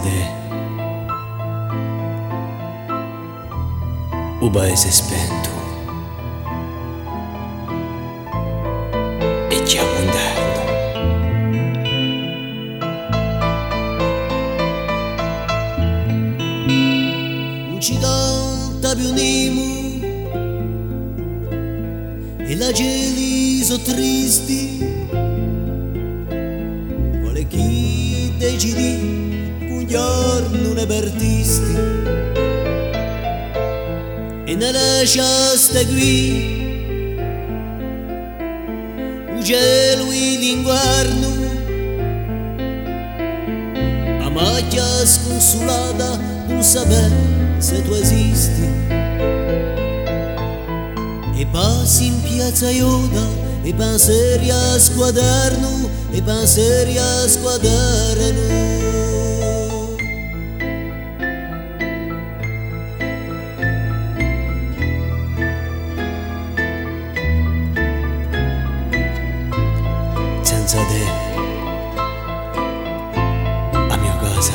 te un paese spento e già mondato. Non ci canta più Nemo e la geli so tristi, quale chi decidi un giorno ne partisti e ne lasciaste qui un cielo e l'inguarno, a maglia sconsolata non sapere se tu esisti, e passi in piazza Ioda e pensieri a squaderno, e pensieri a squaderno. Senza te a mia casa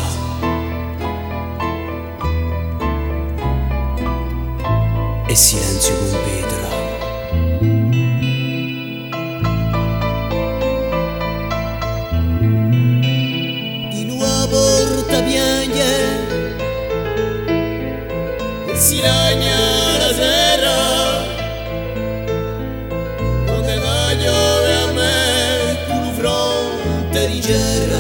è silenzio con pietra. Di nuova porta piange e si ragna la sera, quando la piove a me con fronte di cera,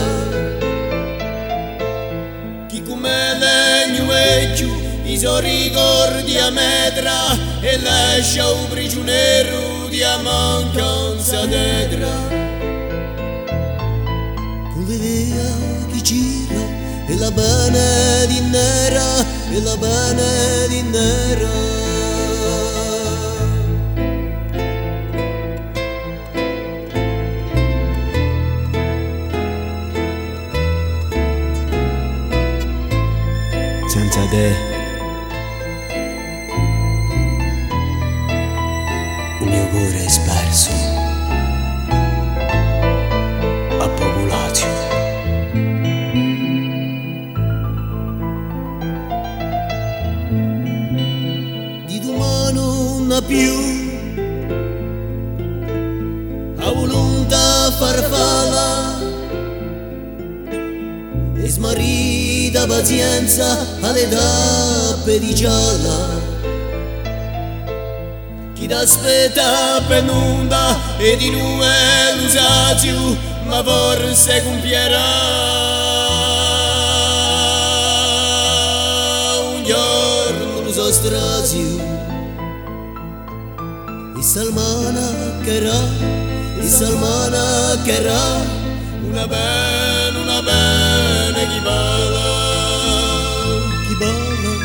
chi come legno vecchio i suoi ricordi a metra e lascia un prigioniero di mancanza d'edra, con l'idea che gira e la bene di nera, e la bene di nera. Senza te il mio cuore è sperso a popolazio. Di domani non ha più a volontà farfalla e smarrita pazienza alle tappe di gialla, chi t'aspetta per nulla e di nuovo l'usazio, ma forse compierà un giorno lo so strazio, e salmana che era una bene chi balla